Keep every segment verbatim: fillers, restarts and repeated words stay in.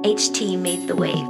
эйч ти made the wave.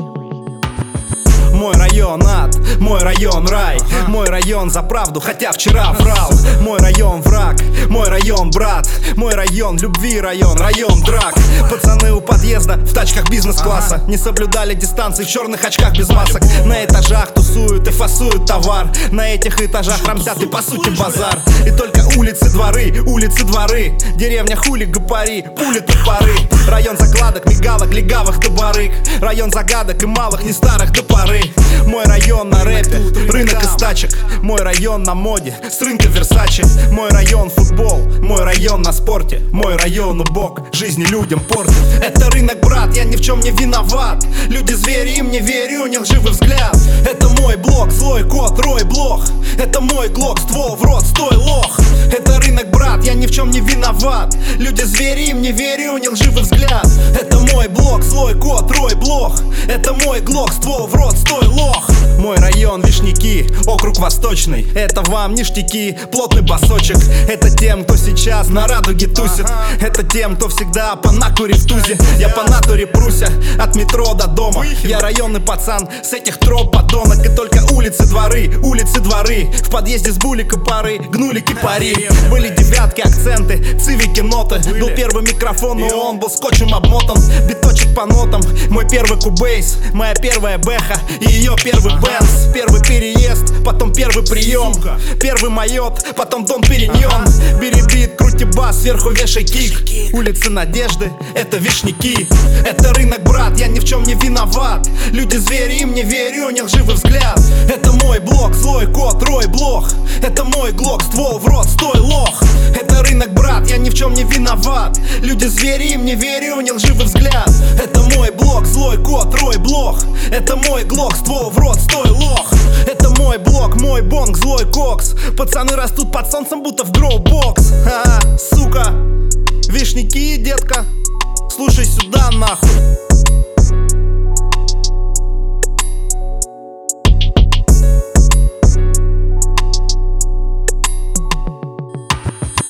Мой район ад, мой район рай. Мой район за правду, хотя вчера врал. Мой район враг, мой район брат. Мой район любви район, район драк. Пацаны у подъезда в тачках бизнес-класса не соблюдали дистанции в черных очках без масок. На этажах тусуют и фасуют товар. На этих этажах рамсят и по сути базар. И только улицы, дворы, улицы, дворы. Деревня хули, гопари, пули, топоры. Район закладок, мигалок, легавых до барыг. Район загадок и малых, не старых до поры. Мой район на рэпе, рынок из тачек. Мой район на моде, с рынка Версаче. Мой район футбол, мой район на спорте. Мой район убог, жизни людям портит. Это рынок, брат, я ни в чем не виноват. Люди звери, им не верю, у них лживый взгляд. Это мой блок, злой кот, рой блох. Это мой глок, ствол в рот, стой лох. Это рынок, брат, я ни в чем не виноват. Люди звери, им не верю, у них лживый взгляд. Это мой блок, злой кот, рой блох. Это мой глок, ствол в рот, стой лох. Мой район Вишняки, округ Восточный. Это вам ништяки, плотный басочек. Это тем, кто сейчас на радуге тусит. Это тем, кто всегда по накуре в тузе. Я по натуре пруся, от метро до дома. Я районный пацан, с этих троп подонок. И только улицы, дворы, улицы, дворы. В подъезде с булика пары, гнули кипари. Были девятки, акценты, цивики, ноты. Был первый микрофон, но он был скотчем обмотан. Биточек по нотам, мой первый кубейс. Моя первая бэха и ее первый бенз. Первый переезд, потом первый прием. Первый майот, потом дом Периньон. Бери бит, крути бас, сверху вешай кик. Улицы Надежды, это Вишняки. Это рынок, брат, я ни в чем не виноват. Люди звери, им не верю, у них лживый взгляд. Это мой блок, злой кот, рой блох. Это мой глок, ствол в рот, стой лох. Это рынок, брат, я ни в чем не виноват. Люди звери, им не верю, у них лживый взгляд. Это мой блок, злой кот, рой блох. Это мой глок, ствол в рот, стой лох. Это мой блок, мой бонг, злой кокс. Пацаны растут под солнцем, будто в гроу-бокс. А, сука, Вишняки, детка, слушай сюда нахуй.